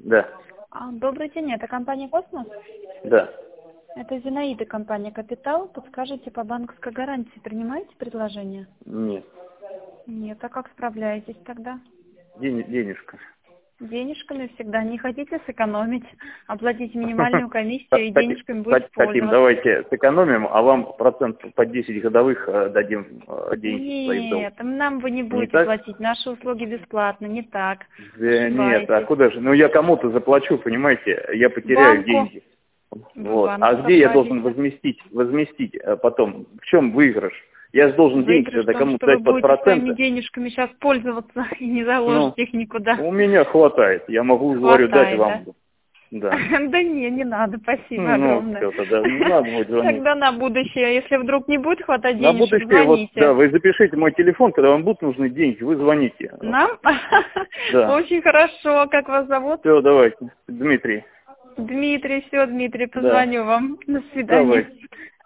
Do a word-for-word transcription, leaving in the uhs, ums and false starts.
Да. А, Добрый день, это компания «Космос»? Да. Это Зинаида, компания «Капитал». Подскажите, по банковской гарантии принимаете предложение? Нет. Нет, а как справляетесь тогда? День, денежка. Денежками всегда. Не хотите сэкономить? Оплатить минимальную комиссию и Хотим, денежками будете хотим, пользоваться. давайте сэкономим, а вам процент по десять годовых э, дадим э, деньги свои в долг. Нет, нам вы не Не будете так? платить. Наши услуги бесплатно, не так. Да нет, а Ошибаетесь. куда же? Ну я кому-то заплачу, понимаете, я потеряю Банку. деньги. Вы Вот. А банку где я должен заплатите. возместить, возместить э, потом? В чем выигрыш? Я же должен деньги Выигрыш в тогда том, кому-то что вы дать под будете своими проценты. денежками сейчас пользоваться и не Ну, заложите их никуда. у меня хватает. Я могу, говорю, дать Хватает, да? вам. Да. Да не, не надо, спасибо Ну, огромное. все, тогда не надо будет звонить. Тогда на будущее, если вдруг не будет хватать На денежек, будущее, вот, да, звоните. вы запишите мой телефон, когда вам будут нужны деньги, вы звоните. Нам? Да. Очень хорошо. Как вас зовут? Все, давайте. Дмитрий. Дмитрий, все, Дмитрий, Да. позвоню вам. До свидания. Давайте.